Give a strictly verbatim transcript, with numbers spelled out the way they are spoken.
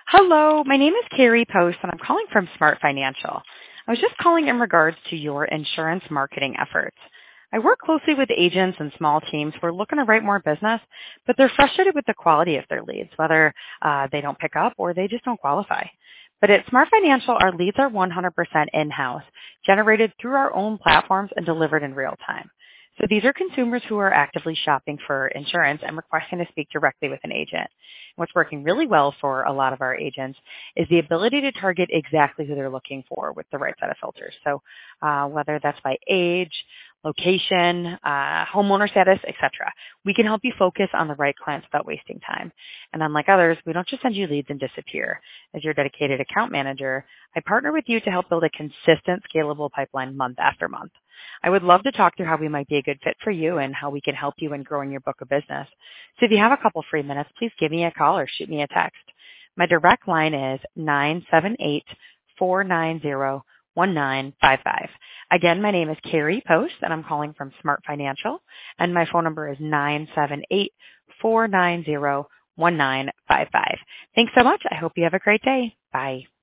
Hello, my name is Carrie Post, and I'm calling from Smart Financial. I was just calling in regards to your insurance marketing efforts. I work closely with agents and small teams who are looking to write more business, but they're frustrated with the quality of their leads, whether uh, they don't pick up or they just don't qualify. But at Smart Financial, our leads are one hundred percent in-house, generated through our own platforms and delivered in real time. So these are consumers who are actively shopping for insurance and requesting to speak directly with an agent. What's working really well for a lot of our agents is the ability to target exactly who they're looking for with the right set of filters. So uh, whether that's by age, location, uh, homeowner status, et cetera. We can help you focus on the right clients without wasting time. And unlike others, we don't just send you leads and disappear. As your dedicated account manager, I partner with you to help build a consistent, scalable pipeline month after month. I would love to talk through how we might be a good fit for you and how we can help you in growing your book of business. So if you have a couple free minutes, please give me a call or shoot me a text. My direct line is nine seven eight, four nine zero, one nine five five. Again, my name is Carrie Post, and I'm calling from Smart Financial, and my phone number is nine seven eight, four nine zero, one nine five five. Thanks so much. I hope you have a great day. Bye.